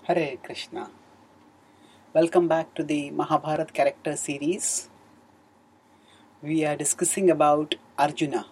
Hare Krishna. Welcome back to the Mahabharat character series. We are discussing about Arjuna.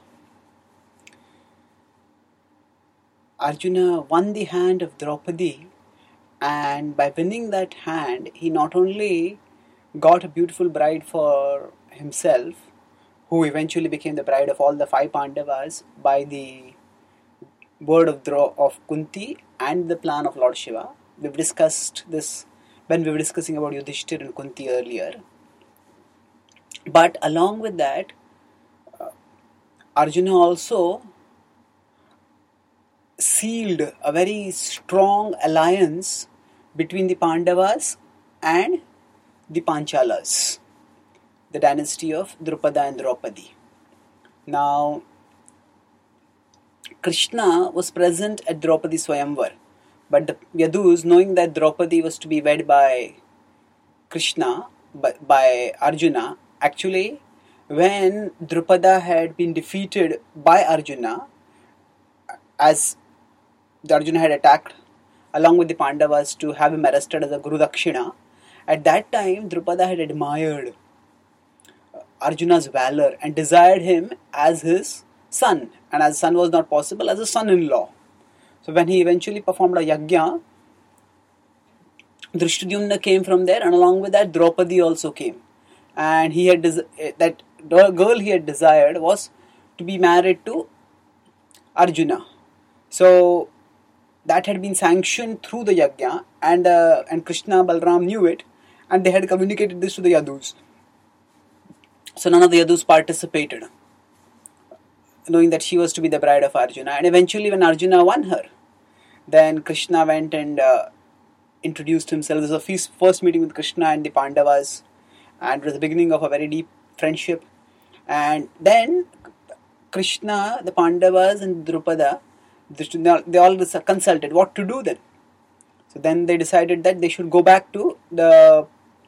Arjuna won the hand of Draupadi, and by winning that hand, he not only got a beautiful bride for himself, who eventually became the bride of all the five Pandavas by the word of Kunti and the plan of Lord Shiva. We've discussed this when we were discussing about Yudhishthir and Kunti earlier. But along with that, Arjuna also sealed a very strong alliance between the Pandavas and the Panchalas, the dynasty of Drupada and Draupadi. Now, Krishna was present at Draupadi Swayamvar, but the Yadus, knowing that Draupadi was to be wed by Krishna, by Arjuna, actually, when Drupada had been defeated by Arjuna, as Arjuna had attacked along with the Pandavas to have him arrested as a Guru Dakshina, at that time Drupada had admired Arjuna's valor and desired him as his son, and as son was not possible, as a son-in-law. So when he eventually performed a yajna, Drishtadyumna came from there, and along with that Draupadi also came, and he had that girl he had desired was to be married to Arjuna. So that had been sanctioned through the yajna, and Krishna Balram knew it, and they had communicated this to the Yadus. So none of the Yadus participated, knowing that she was to be the bride of Arjuna. And eventually when Arjuna won her, then Krishna went and introduced himself. This was the first meeting with Krishna and the Pandavas, and it was the beginning of a very deep friendship. And then Krishna, the Pandavas and Drupada, they all consulted what to do then. So then they decided that they should go back to the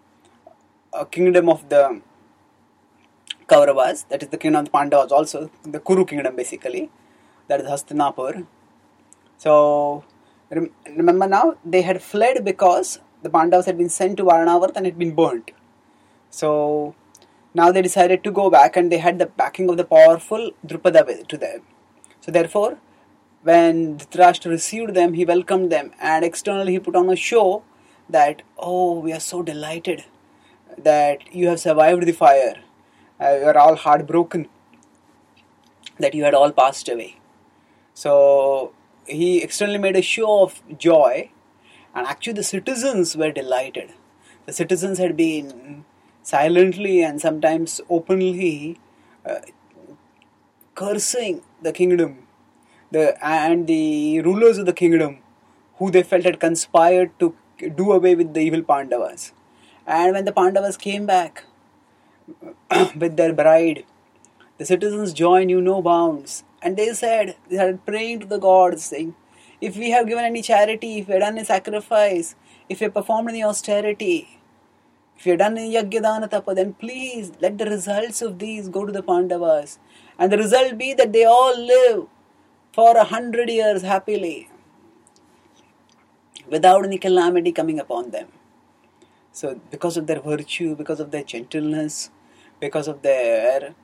kingdom of the Kauravas, that is the kingdom of the Pandavas, also the Kuru kingdom basically, that is Hastinapur. So remember now, they had fled because the Pandavas had been sent to Varanavarth and had been burnt. So now they decided to go back, and they had the backing of the powerful Drupada to them. So therefore, when Dhritarashtra received them, he welcomed them, and externally he put on a show that, oh, we are so delighted that you have survived the fire. You are all heartbroken that you had all passed away. So he externally made a show of joy, and actually the citizens were delighted. The citizens had been silently and sometimes openly cursing the kingdom and the rulers of the kingdom, who they felt had conspired to do away with the evil Pandavas. And when the Pandavas came back with their bride, the citizens' joy knew no bounds, and they started praying to the gods, saying, if we have given any charity, if we have done a sacrifice, if we have performed any austerity, if we have done any yajna tapa, then please let the results of these go to the Pandavas, and the result be that they all live for 100 years happily, without any calamity coming upon them. So because of their virtue, because of their gentleness, because of their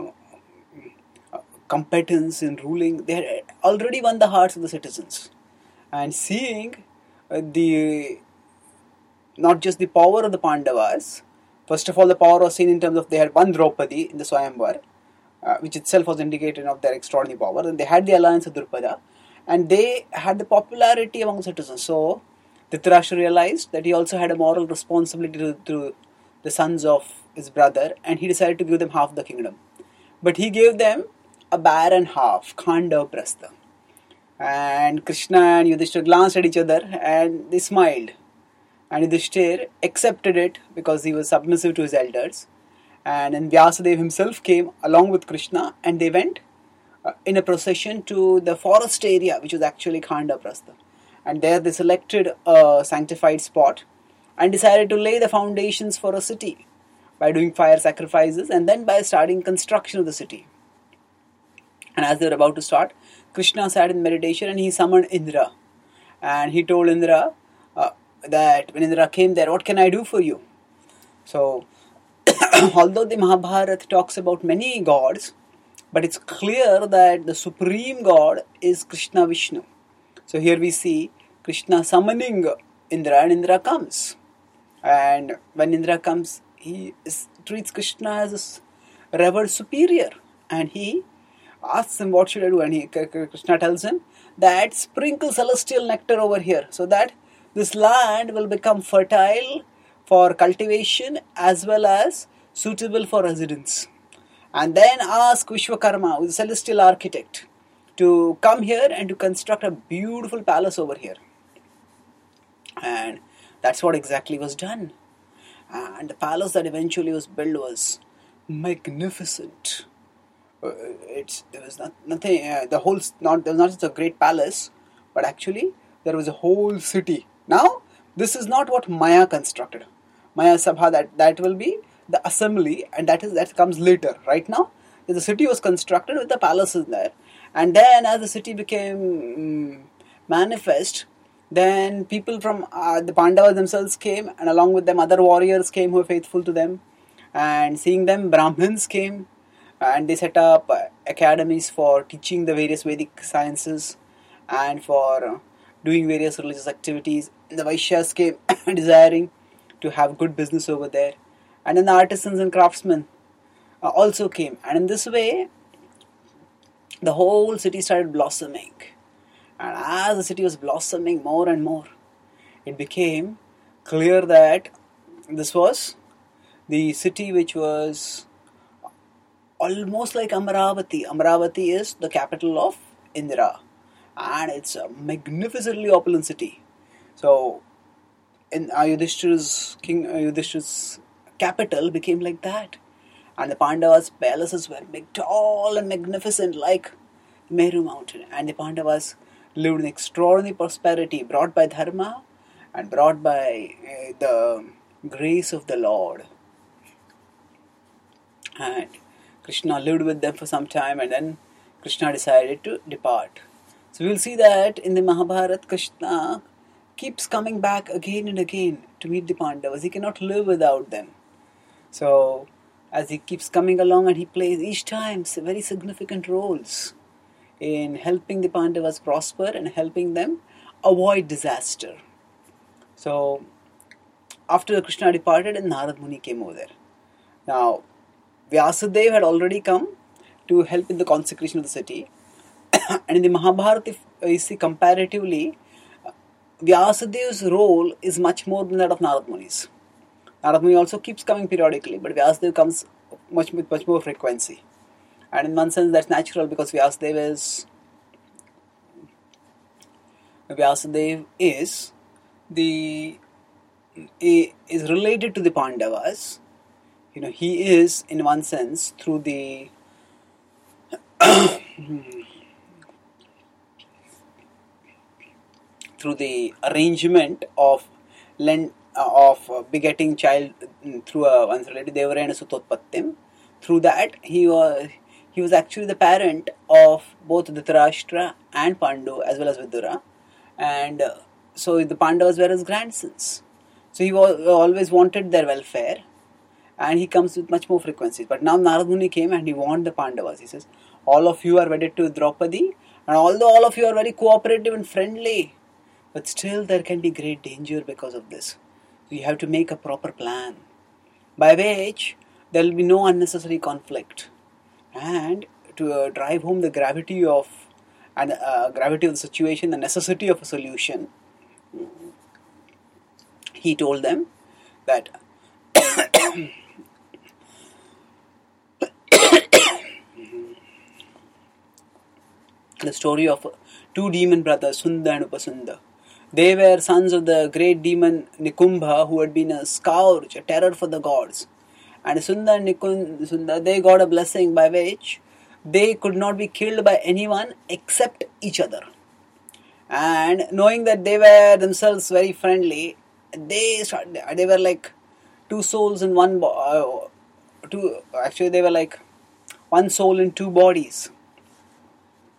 competence in ruling, they had already won the hearts of the citizens. And seeing not just the power of the Pandavas, first of all the power was seen in terms of they had won Draupadi in the Swayamvar, which itself was indicated of their extraordinary power, and they had the alliance of Drupada, and they had the popularity among the citizens. So Dhritarashtra realized that he also had a moral responsibility to the sons of his brother, and he decided to give them half the kingdom. But he gave them a barren half, Khandava Prastha. And Krishna and Yudhishthira glanced at each other and they smiled. And Yudhishthira accepted it because he was submissive to his elders. And then Vyasadeva himself came along with Krishna, and they went in a procession to the forest area, which was actually Khandava Prastha. And there they selected a sanctified spot and decided to lay the foundations for a city by doing fire sacrifices and then by starting construction of the city. And as they were about to start, Krishna sat in meditation and he summoned Indra. And he told Indra, that when Indra came there, what can I do for you? So, although the Mahabharata talks about many gods, but it's clear that the supreme god is Krishna Vishnu. So here we see Krishna summoning Indra, and Indra comes. And when Indra comes, treats Krishna as a revered superior, and he asks him, what should I do? And Krishna tells him that sprinkle celestial nectar over here, so that this land will become fertile for cultivation as well as suitable for residence. And then ask Vishwakarma, who is a celestial architect, to come here and to construct a beautiful palace over here. And that's what exactly was done. And the palace that eventually was built was magnificent. There was nothing. There was not just a great palace, but actually there was a whole city. Now this is not what Maya constructed. Maya Sabha, that will be the assembly, and that comes later. Right now, the city was constructed with the palaces there, and then as the city became manifest, then people from the Pandavas themselves came, and along with them other warriors came who were faithful to them, and seeing them Brahmins came, and they set up academies for teaching the various Vedic sciences and for doing various religious activities. The Vaishyas came desiring to have good business over there, and then the artisans and craftsmen also came, and in this way the whole city started blossoming. And as the city was blossoming more and more, it became clear that this was the city which was almost like Amaravati. Amaravati is the capital of Indra, and it's a magnificently opulent city. So, in King Yudhishthira's capital became like that, and the Pandavas' palaces were big, tall and magnificent like Meru mountain, and the Pandavas lived in extraordinary prosperity brought by dharma and brought by the grace of the Lord. And Krishna lived with them for some time, and then Krishna decided to depart. So we will see that in the Mahabharata, Krishna keeps coming back again and again to meet the Pandavas. He cannot live without them. So as he keeps coming along, and he plays each time very significant roles in helping the Pandavas prosper and helping them avoid disaster. So after Krishna departed, and Narad Muni came over there. Now Vyasadeva had already come to help in the consecration of the city. And in the Mahabharata, if you see comparatively, Vyasadeva's role is much more than that of Narad Muni's. Narad Muni also keeps coming periodically, but Vyasadeva comes with much more frequency. And in one sense that's natural, because Vyasadeva is related to the Pandavas. He is, in one sense, through the arrangement of begetting child through one's relative, Devarayana Sutotpattim. Through that, he was actually the parent of both Dhritarashtra and Pandu, as well as Vidura, and so the Pandavas were his grandsons. So he always wanted their welfare, and he comes with much more frequencies. But now Narad Muni came and he warned the Pandavas. He says, all of you are wedded to Draupadi, and although all of you are very cooperative and friendly, but still there can be great danger because of this. So you have to make a proper plan, by which there will be no unnecessary conflict. And to drive home the gravity of the situation, the necessity of a solution, he told them that the story of two demon brothers, Sunda and Upasunda. They were sons of the great demon Nikumbha, who had been a scourge, a terror for the gods. And Sunda and Sunda, they got a blessing by which they could not be killed by anyone except each other. And knowing that they were themselves very friendly, they were like two souls in one they were like one soul in two bodies.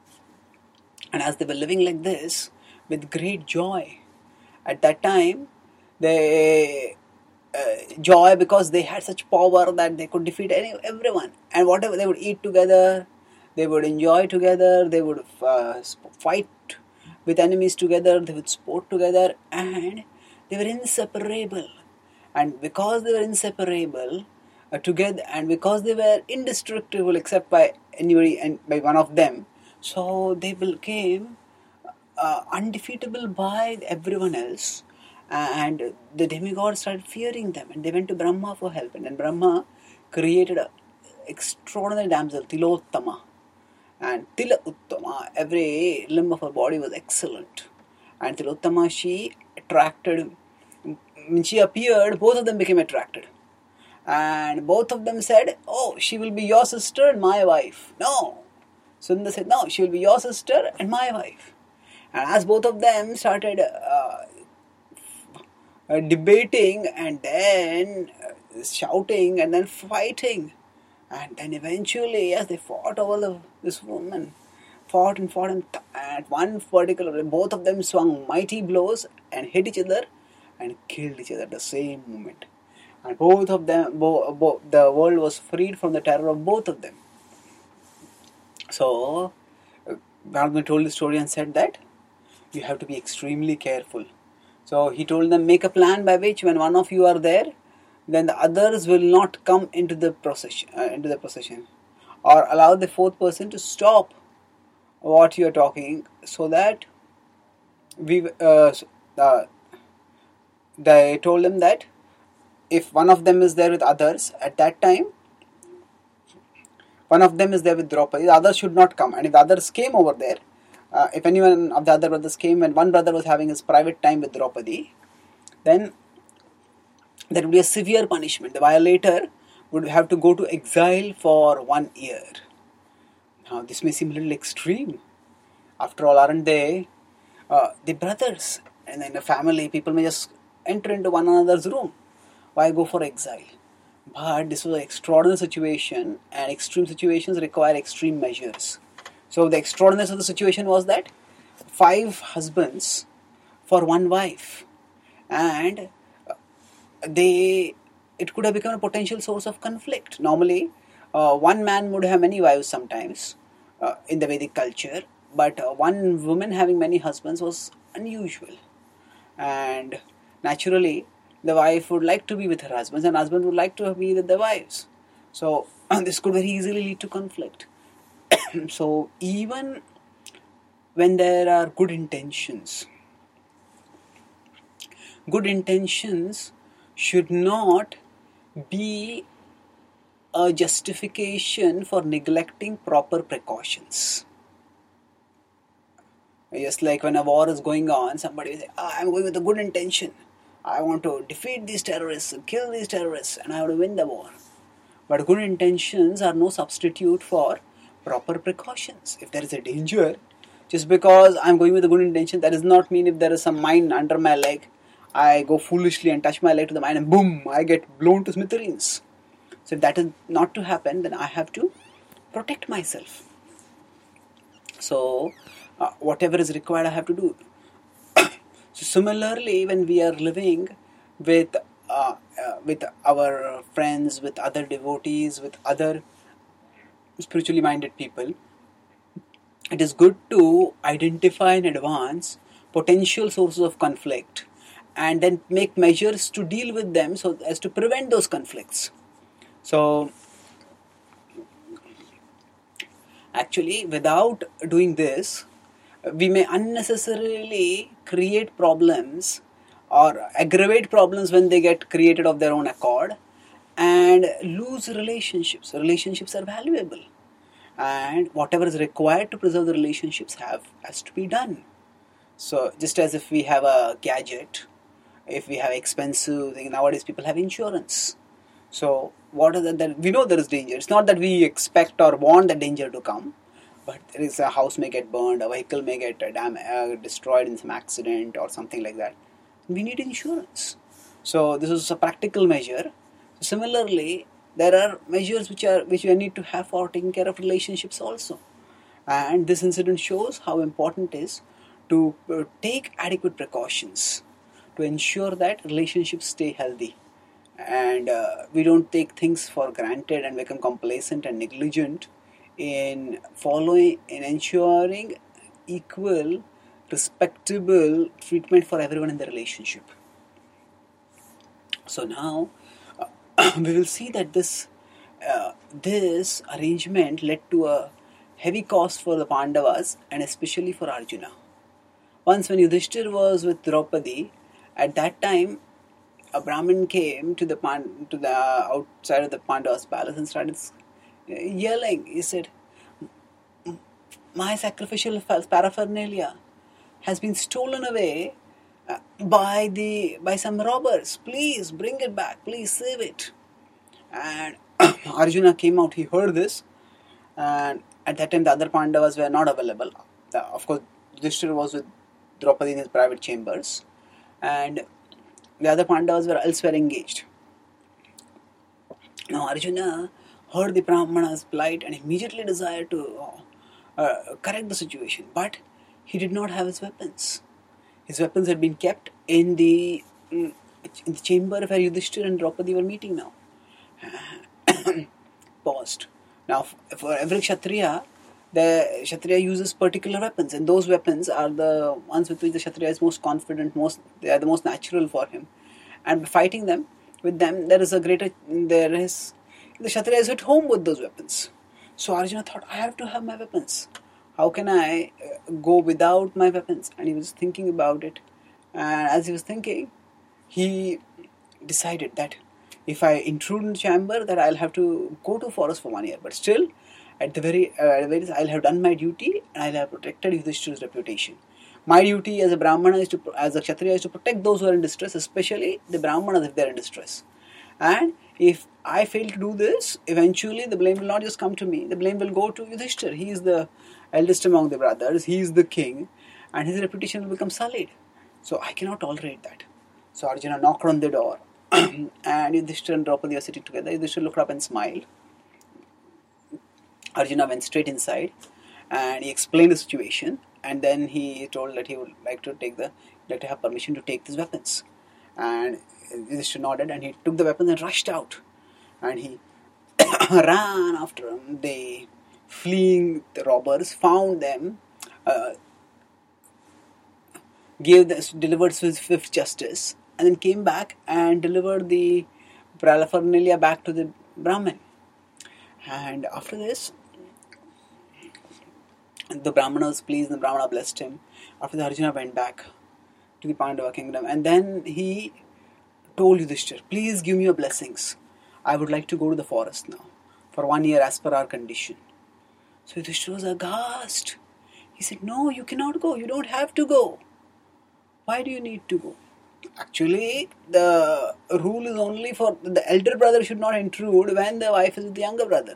And as they were living like this, with great joy, at that time, They joy because they had such power that they could defeat everyone, and whatever they would eat together, they would enjoy together, they would fight with enemies together, they would sport together, and they were inseparable. And because they were inseparable together, and because they were indestructible except by anybody and by one of them, so they became undefeatable by everyone else. And the demigods started fearing them, and they went to Brahma for help. And then Brahma created an extraordinary damsel, Tilottama. And Tila Uttama, every limb of her body was excellent. And Tilottama, she attracted, when she appeared, both of them became attracted. And both of them said, "Oh, she will be your sister and my wife." No. Sundar said, "No, she will be your sister and my wife." And as both of them started debating and then shouting and then fighting, and then eventually as they fought over this woman, fought, and at one particular, both of them swung mighty blows and hit each other and killed each other at the same moment. And both of them, the world was freed from the terror of both of them. So Bhagwan told the story and said that you have to be extremely careful. So he told them, make a plan by which when one of you are there, then the others will not come into the procession, or allow the fourth person to stop what you are talking, so that they told them that if one of them is there with others at that time, one of them is there with Draupadi, the others should not come. And if the others came over there, if anyone of the other brothers came and one brother was having his private time with Draupadi, then there would be a severe punishment. The violator would have to go to exile for 1 year. Now, this may seem a little extreme. After all, aren't they the brothers? And in a family, people may just enter into one another's room. Why go for exile? But this was an extraordinary situation, and extreme situations require extreme measures. So the extraordinariness of the situation was that 5 husbands for 1 wife, and it could have become a potential source of conflict. Normally, one man would have many wives sometimes in the Vedic culture, but one woman having many husbands was unusual. And naturally, the wife would like to be with her husbands, and husband would like to be with their wives. So this could very easily lead to conflict. So even when there are good intentions should not be a justification for neglecting proper precautions. Just like when a war is going on, somebody will say, I'm going with a good intention. I want to defeat these terrorists, kill these terrorists, and I want to win the war. But good intentions are no substitute for proper precautions. If there is a danger, just because I'm going with a good intention, that does not mean if there is some mine under my leg, I go foolishly and touch my leg to the mine and boom, I get blown to smithereens. So if that is not to happen, then I have to protect myself. So whatever is required, I have to do. So similarly, when we are living with our friends, with other devotees, with other spiritually minded people, it is good to identify in advance potential sources of conflict and then make measures to deal with them so as to prevent those conflicts. So actually, without doing this, we may unnecessarily create problems or aggravate problems when they get created of their own accord, and lose relationships. Relationships are valuable, and whatever is required to preserve the relationships has to be done. So just as if we have a gadget, if we have expensive thing, nowadays people have insurance. So what is that we know there is danger. It's not that we expect or want the danger to come, but there is a house may get burned, a vehicle may get destroyed in some accident or something like that. We need insurance. So this is a practical measure. Similarly, there are measures which we need to have for taking care of relationships also. And this incident shows how important it is to take adequate precautions, to ensure that relationships stay healthy and we don't take things for granted and become complacent and negligent in ensuring equal, respectable treatment for everyone in the relationship. So now we will see that this arrangement led to a heavy cost for the Pandavas and especially for Arjuna. Once when Yudhishthir was with Draupadi, at that time a Brahmin came to the outside of the Pandavas' palace and started yelling. He said, "My sacrificial paraphernalia has been stolen away by some robbers. Please bring it back. Please save it." And Arjuna came out. He heard this, and at that time the other Pandavas were not available. Of course, Yudhishthira was with Draupadi in his private chambers, and the other Pandavas were elsewhere engaged. Now Arjuna heard the Brahmana's plight and immediately desired to correct the situation, but he did not have his weapons. His weapons had been kept in the chamber where Yudhishthira and Draupadi were meeting now. Paused. Now, for every Kshatriya, the Kshatriya uses particular weapons, and those weapons are the ones with which the Kshatriya is most confident, they are the most natural for him. And fighting them, with them, the Kshatriya is at home with those weapons. So Arjuna thought, I have to have my weapons. How can I go without my weapons? And he was thinking about it. And as he was thinking, he decided that if I intrude in the chamber, that I'll have to go to forest for 1 year. But still, at the very least, I'll have done my duty and I'll have protected Yudhishthira's reputation. My duty as a Brahmana as a Kshatriya is to protect those who are in distress, especially the Brahmanas if they are in distress. And if I fail to do this, eventually the blame will not just come to me. The blame will go to Yudhishthira. He is the eldest among the brothers. He is the king, and his reputation will become sullied. So I cannot tolerate that. So Arjuna knocked on the door, and Yudhishthira and Draupadi were sitting together. Yudhishthira looked up and smiled. Arjuna went straight inside, and he explained the situation. And then he told that he would like to have permission to take these weapons. And Yudhishthira nodded, and he took the weapons and rushed out. And he ran after them. The robbers found them, delivered swift justice, and then came back and delivered the paraphernalia back to the Brahmin. And after this, the Brahmana was pleased and the Brahmana blessed him. After that, Arjuna went back to the Pandava kingdom, and then he told Yudhishthira, please give me your blessings. I would like to go to the forest now for 1 year as per our condition. So Yudhishthira was aghast. He said, no, you cannot go. You don't have to go. Why do you need to go? Actually, the rule is only for the elder brother should not intrude when the wife is with the younger brother.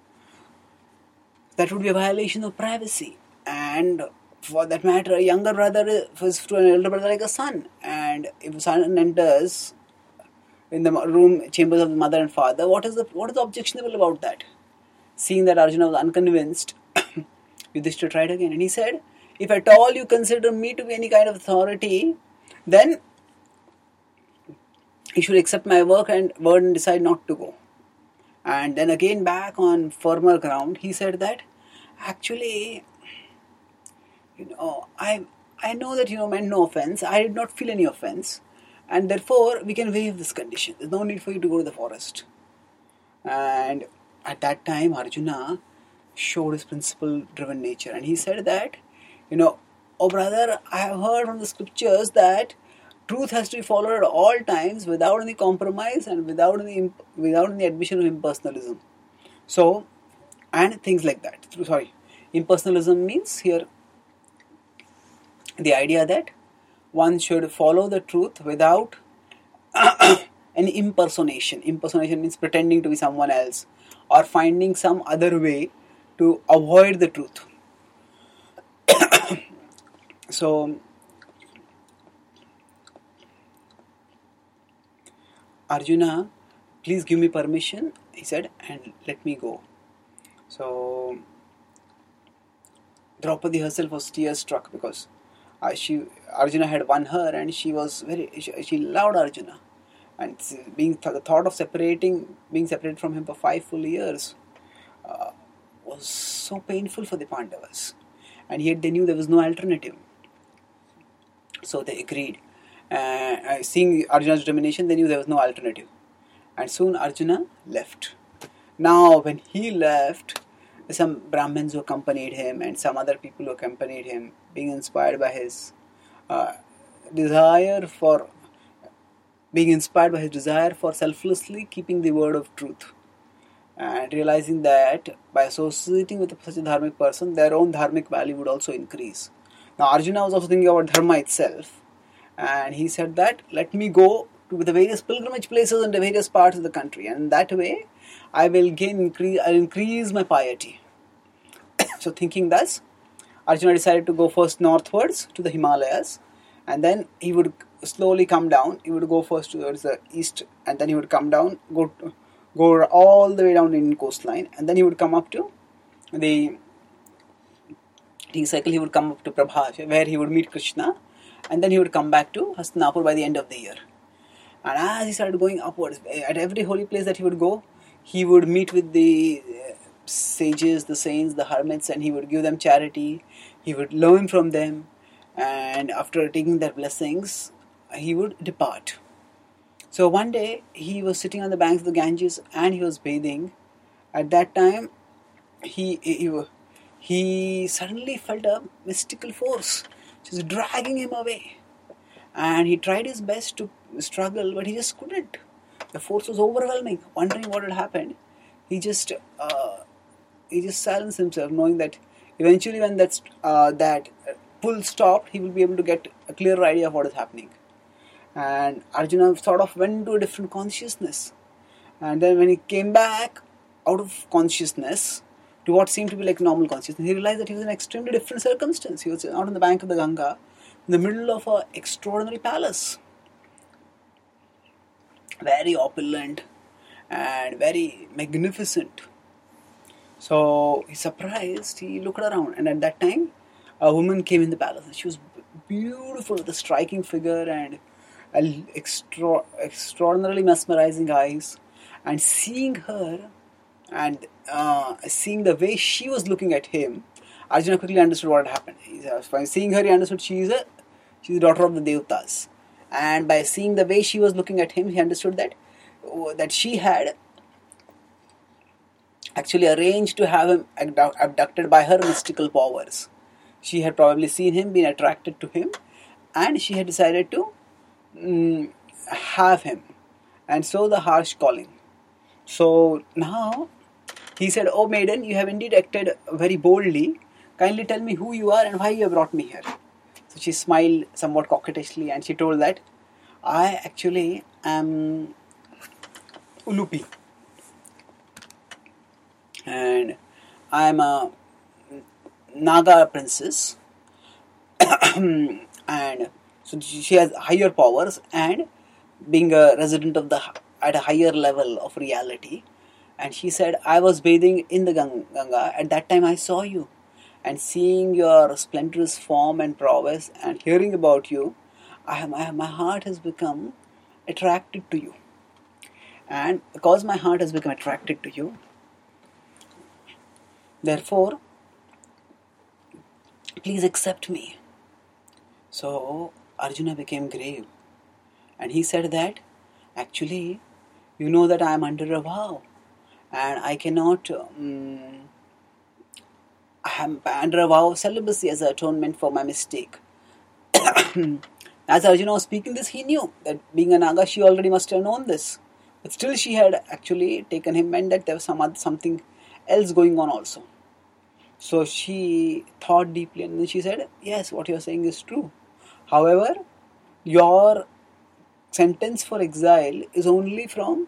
That would be a violation of privacy. And for that matter, a younger brother is to an elder brother like a son. And if a son enters in the chambers of the mother and father, what is objectionable about that? Seeing that Arjuna was unconvinced, Yudhishthira tried again. And he said, if at all you consider me to be any kind of authority, then you should accept my word and decide not to go. And then again back on firmer ground, he said that actually, I know that meant no offense. I did not feel any offense, and therefore we can waive this condition. There's no need for you to go to the forest. And at that time, Arjuna showed his principle-driven nature, and he said that, oh brother, I have heard from the scriptures that truth has to be followed at all times without any compromise and without any admission of impersonalism. So, and things like that. Impersonalism means here the idea that one should follow the truth without any impersonation. Impersonation means pretending to be someone else or finding some other way to avoid the truth. So, Arjuna, please give me permission, he said, and let me go. So, Draupadi herself was tear struck because She Arjuna had won her, and she loved Arjuna, and the thought of being separated from him for 5 full years was so painful for the Pandavas, and yet they knew there was no alternative. So they agreed. Seeing Arjuna's determination, they knew there was no alternative. And soon Arjuna left. Now, when he left, some Brahmins who accompanied him and some other people who accompanied him, being inspired by his desire for selflessly keeping the word of truth, and realizing that by associating with such a dharmic person, their own dharmic value would also increase. Now, Arjuna was also thinking about dharma itself, and he said that, let me go to the various pilgrimage places in the various parts of the country, and that way I'll increase my piety. So thinking thus, Arjuna decided to go first northwards to the Himalayas, and then he would slowly come down. He would go first towards the east, and then he would come down, go all the way down the Indian coastline, and then he would come up to he would come up to Prabha, where he would meet Krishna, and then he would come back to Hastinapur by the end of the year. And as he started going upwards, at every holy place that he would go, he would meet with the sages, the saints, the hermits, and he would give them charity. He would learn from them, and after taking their blessings, he would depart. So one day, he was sitting on the banks of the Ganges and he was bathing. At that time, he suddenly felt a mystical force just dragging him away. And he tried his best to struggle, but he just couldn't. The force was overwhelming. Wondering what had happened, he just silenced himself, knowing that eventually when that pull stopped, he will be able to get a clearer idea of what is happening. And Arjuna sort of went into a different consciousness. And then when he came back out of consciousness to what seemed to be like normal consciousness, he realized that he was in an extremely different circumstance. He was out on the bank of the Ganga, in the middle of an extraordinary palace. Very opulent and very magnificent. So he's surprised, he looked around, and at that time, a woman came in the palace. She was beautiful with a striking figure and extraordinarily mesmerizing eyes. And seeing her and seeing the way she was looking at him, Arjuna quickly understood what had happened. By seeing her, he understood she's the daughter of the Devatas. And by seeing the way she was looking at him, he understood that she had actually arranged to have him abducted by her mystical powers. She had probably seen him, been attracted to him, and she had decided to have him. And so the harsh calling. So now he said, "Oh maiden, you have indeed acted very boldly. Kindly tell me who you are and why you have brought me here." So she smiled somewhat coquettishly and she told that, "I actually am Ulupi. And I am a Naga princess." And so she has higher powers, and being a resident at a higher level of reality. And she said, "I was bathing in the Ganga. At that time I saw you. And seeing your splendorous form and prowess and hearing about you, my heart has become attracted to you. And because my heart has become attracted to you, therefore, please accept me." So Arjuna became grave. And he said that, "Actually, you know that I am under a vow. And I cannot... I am under a vow of celibacy as an atonement for my mistake." As Arjuna was speaking this, he knew that being a Naga, she already must have known this. But still she had actually taken him, and that there was something else going on also. So she thought deeply, and then she said, "Yes, what you are saying is true. However, your sentence for exile is only from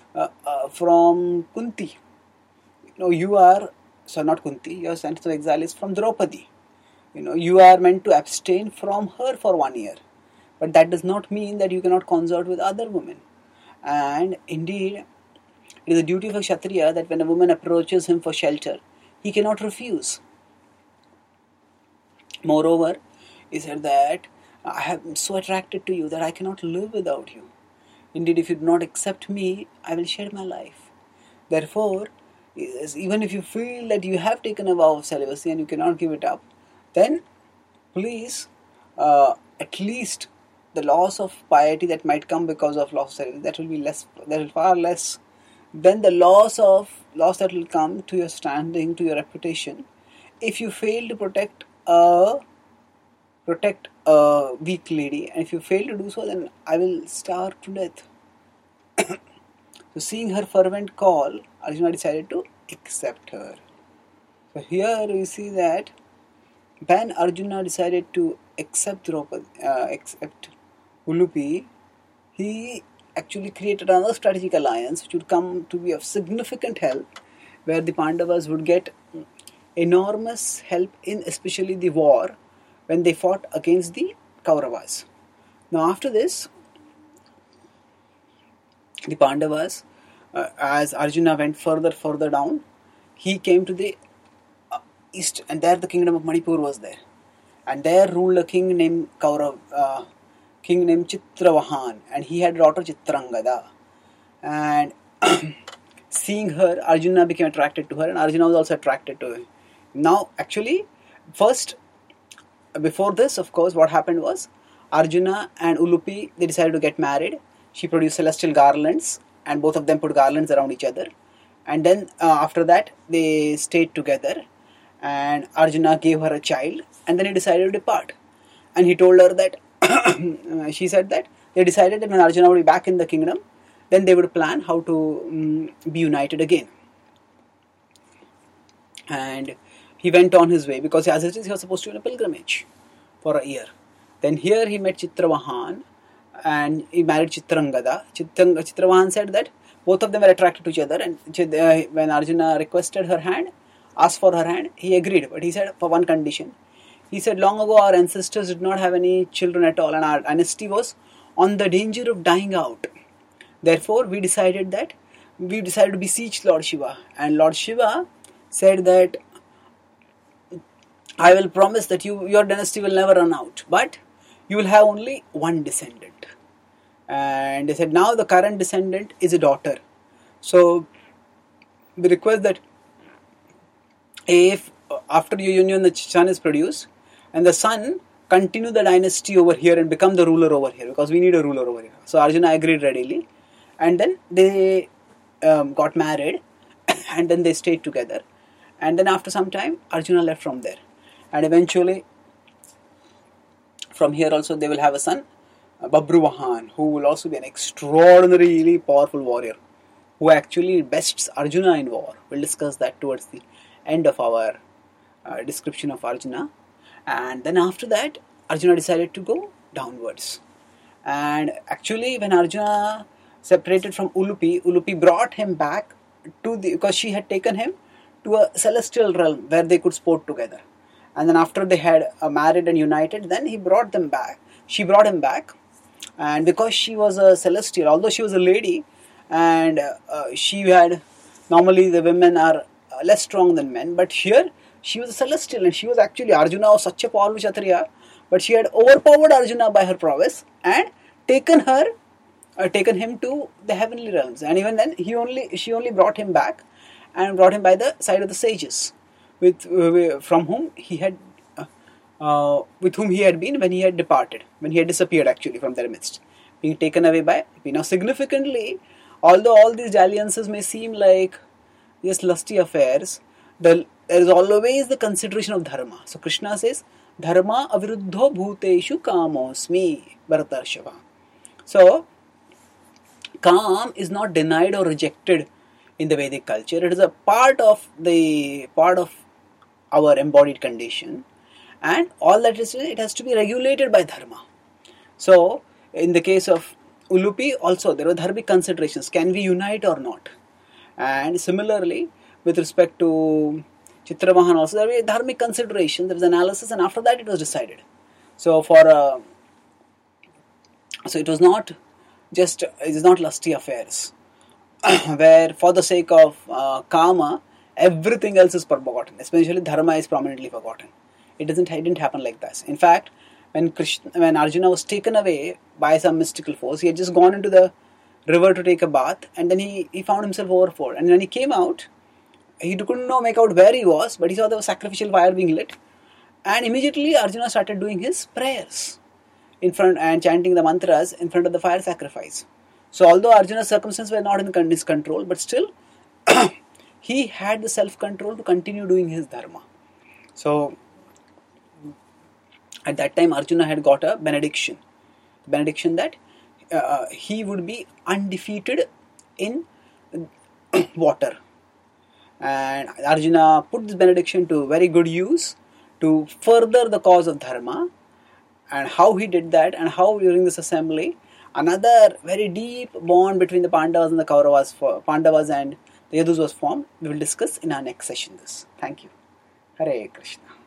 Kunti. You are... So not Kunti, your sentence of exile is from Draupadi. You are meant to abstain from her for 1 year. But that does not mean that you cannot consort with other women. And indeed, it is the duty of a Kshatriya that when a woman approaches him for shelter, he cannot refuse. Moreover, He said that I am so attracted to you that I cannot live without you. Indeed, if you do not accept me, I will shed my life. Therefore, even if you feel that you have taken a vow of celibacy and you cannot give it up, then please, at least the loss of piety that might come because of loss of celibacy, that will be less, that will far less than the loss that will come to your standing, to your reputation, if you fail to protect a weak lady, and if you fail to do so, then I will starve to death. So seeing her fervent call, Arjuna decided to accept her. So here we see that when Arjuna decided to accept Ulupi, he actually created another strategic alliance which would come to be of significant help, where the Pandavas would get enormous help in especially the war when they fought against the Kauravas. Now after this, the Pandavas, as Arjuna went further down, he came to the east, and there the kingdom of Manipur was there, and there ruled a king named Chitravahan, and he had a daughter Chitrangada, and seeing her, Arjuna became attracted to her, and Arjuna was also attracted to her. Now actually, first, before this, of course, what happened was Arjuna and Ulupi, they decided to get married. She produced celestial garlands, and both of them put garlands around each other, and then after that they stayed together, and Arjuna gave her a child, and then he decided to depart, and he told her that she said that they decided that when Arjuna would be back in the kingdom, then they would plan how to be united again. And he went on his way, because as it is, he was supposed to be on a pilgrimage for a year. Then here he met Chitravahan, and he married Chitrangada. Chitravahan said that both of them were attracted to each other, and when Arjuna requested her hand, asked for her hand, he agreed, but he said for one condition. He said, long ago our ancestors did not have any children at all, and our dynasty was on the danger of dying out. Therefore, we decided to beseech Lord Shiva, and Lord Shiva said that I will promise that your dynasty will never run out, but you will have only one descendant. And they said, now the current descendant is a daughter. So we request that if after your union the son is produced, and the son continue the dynasty over here and become the ruler over here, because we need a ruler over here. So Arjuna agreed readily, and then they got married, and then they stayed together, and then after some time Arjuna left from there, and eventually from here also they will have a son, Babruvahan, who will also be an extraordinarily powerful warrior, who actually bests Arjuna in war. We'll discuss that towards the end of our description of Arjuna. And then after that, Arjuna decided to go downwards. And actually, when Arjuna separated from Ulupi brought him back because she had taken him to a celestial realm where they could sport together. And then after they had married and united, then she brought him back. And because she was a celestial, although she was a lady, and normally the women are less strong than men, but here she was a celestial, and she was actually, Arjuna was such a powerful Kshatriya, but she had overpowered Arjuna by her prowess and taken him to the heavenly realms. And even then, she only brought him back, and brought him by the side of the sages, with whom he had been when he had departed, when he had disappeared actually from their midst, being taken away by Ulupi. Now significantly, although all these dalliances may seem like just lusty affairs, there is always the consideration of dharma. So Krishna says, dharma aviruddho bhuteshu kamosmi Bharatarshava. So Kam is not denied or rejected in the Vedic culture. It is a part of our embodied condition, and all that is, it has to be regulated by dharma. So in the case of Ulupi also, there were dharmic considerations. Can we unite or not? And similarly, with respect to Chitravahan also, there were dharmic considerations. There was analysis, and after that it was decided. So it was not lusty affairs where for the sake of karma everything else is forgotten, especially dharma is prominently forgotten. It didn't happen like this. In fact, when Arjuna was taken away by some mystical force, he had just gone into the river to take a bath, and then he found himself overflowed. And when he came out, he couldn't make out where he was, but he saw the sacrificial fire being lit, and immediately Arjuna started doing his prayers in front and chanting the mantras in front of the fire sacrifice. So although Arjuna's circumstances were not in his control, but still he had the self-control to continue doing his dharma. So at that time Arjuna had got a benediction that he would be undefeated in water. And Arjuna put this benediction to very good use to further the cause of dharma. And how he did that, and how during this assembly another very deep bond between the Pandavas and the Pandavas and the Yadus was formed, we will discuss in our next session this. Thank you. Hare Krishna.